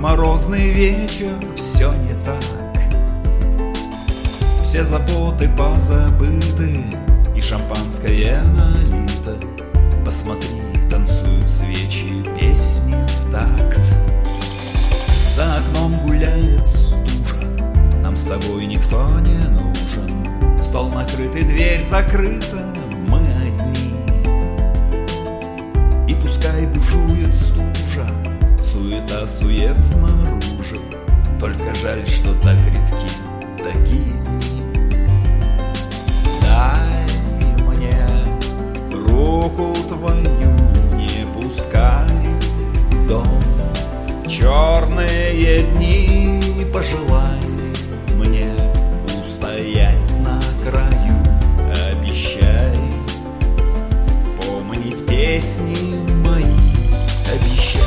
морозный вечер все не так. Все заботы позабыты, и шампанское налито. Посмотри, танцуют свечи, песни в такт. За окном гуляет стужа, нам с тобой никто не нужен. Стол накрыт и дверь закрыта, мы одни. И пускай бушует стужа, суета-сует снаружи. Только жаль, что так редки такие дни. Дай мне руку твою, не пускай в дом. Черные дни, пожелай мне устоять на краю. Обещай помнить песни мои, обещай.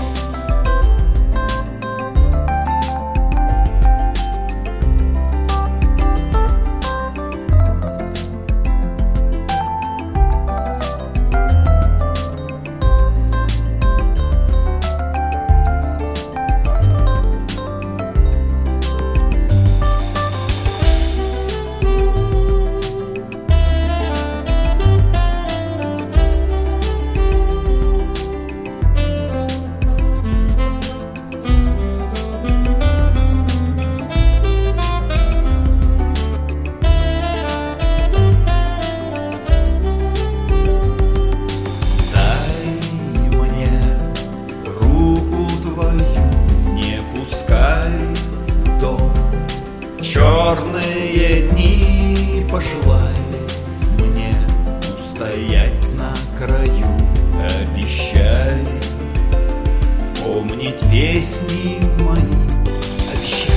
Черные дни, пожелай мне устоять на краю. Обещай помнить песни мои, обещай.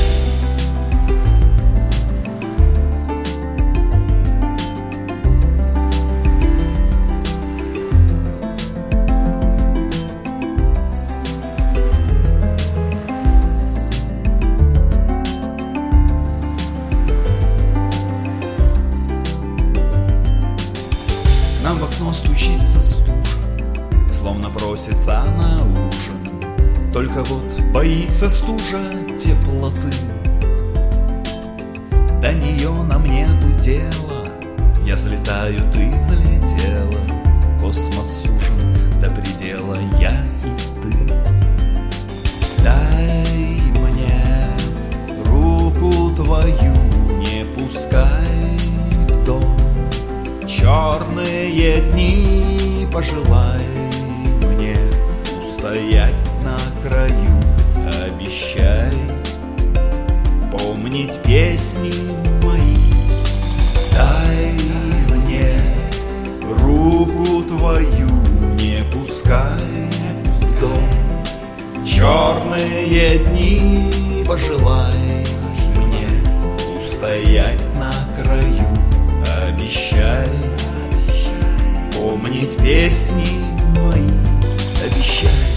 Нам в окно стучится стужа, словно просится на ужин. Только вот боится стужа теплоты. До нее нам нету дела. Я взлетаю, ты взлетела. Космос сужен до предела, я и ты. Дай мне руку твою, не пускай в дом. Черные дни, пожелай мне устоять на краю. Обещай помнить песни мои. Дай мне руку твою, не пускай в дом. Черные дни, пожелай мне устоять на краю. Обещай помнить песни мои, обещай.